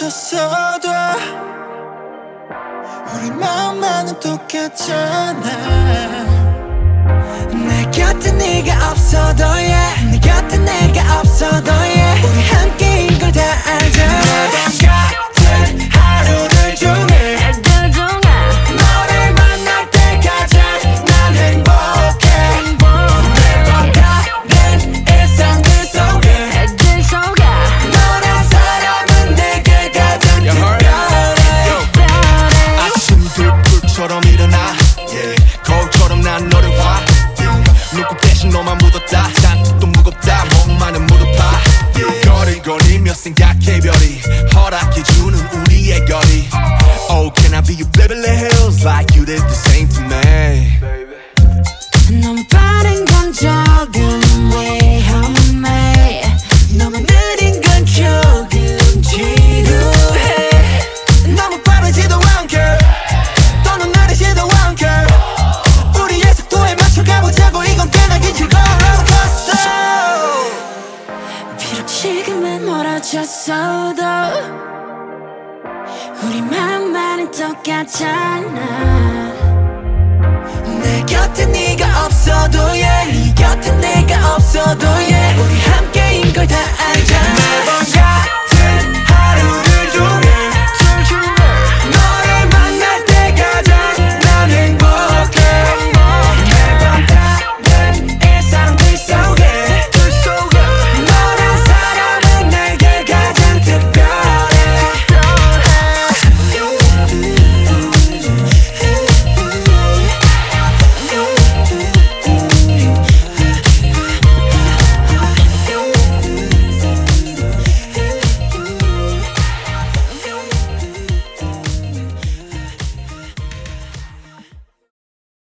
멀어졌어도 우리 마음만은 똑같잖아. 내 곁에 네가 없어도 yeah. 네 곁에 내가 없어도 yeah. 우리 함께인 걸 다 알잖아. 같은 하루를 종일 너를 만날 때까지 난 행복해. 매번 다른 일상 그 속에 너란 사람은 내게 가장 특별해. 아침들 불처럼 일어나 거울처럼 난 너를 봐. 눈곱 대신 너만 묻었다. 잔뜩 무겁다. 목만은 무릎아. 거리거리며 생각해 별이 허락해주는 우리의 거리. Oh, can I be your Beverly Hills like you did the same to me? 너무 빠른 건 조금 위험해. 너무 느린 건 조금 지루해. 너무 빠르지도 않게 또는 느리지도 않게 우리의 속도에 맞춰 가보자고. 이건 꽤나긴 즐거운 롤러코스터. 비록 지금은 멀어졌어도 우리 마음만은 똑같잖아. 내 곁에 네가 없어도 yeah. 네 곁에 내가 없어도 yeah. 우리 함께인 걸 다 알잖아.